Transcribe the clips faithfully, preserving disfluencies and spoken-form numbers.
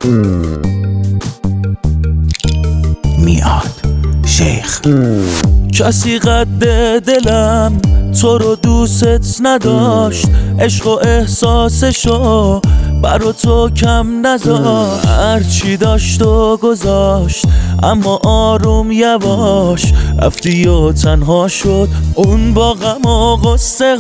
میاد شیخ. کسی قد دلم تو رو دوست نداشت، عشق و احساسشو برا تو کم نذاشت. هرچی داشت و گذاشت اما آروم یواش رفتی و تنها شد اون با غم و غصه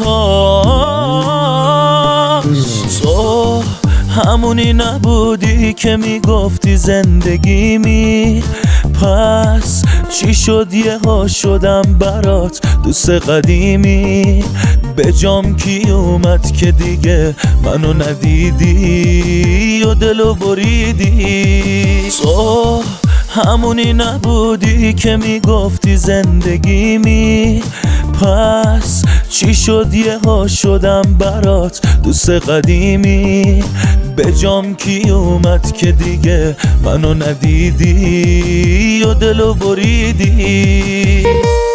هاش. تو همونی نبودی که میگفتی زندگی می، پس چی شد یه ها شدم برات دوست قدیمی. به جام کی اومد که دیگه منو ندیدی و دلو بریدی. تو همونی نبودی که میگفتی زندگی می، پس چی شد یه ها شدم برات دوست قدیمی. به جام کی اومد که دیگه منو ندیدی و دلو بریدی.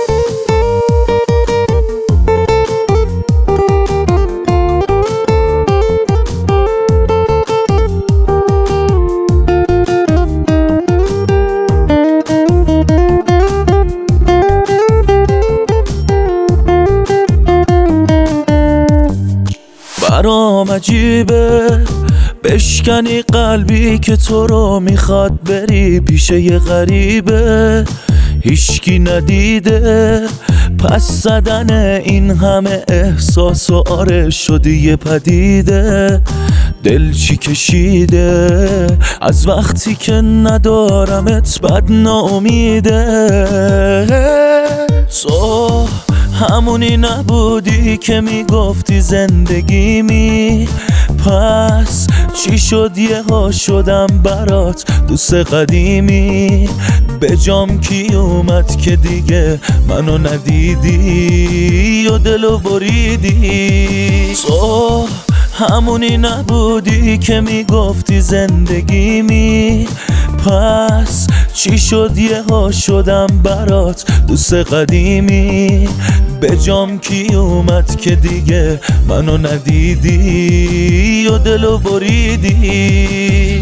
برام عجیبه بشکنی قلبی که تو رو میخواد بری پیش یه غریبه هیچکی ندیده. پس زدن این همه احساس و آره شدی یه پدیده. دل چی کشیده از وقتی که ندارمت بد ناامیده. تو همونی نبودی که میگفتی زندگی می، پس چی شد یه ها شدم برات دوست قدیمی. به جام کی اومد که دیگه منو ندیدی و دلو بریدی. تو همونی نبودی که میگفتی زندگی می، پس چی شد یه ها شدم برات دوست قدیمی. به جام کی اومد که دیگه منو ندیدی و دلو بریدی.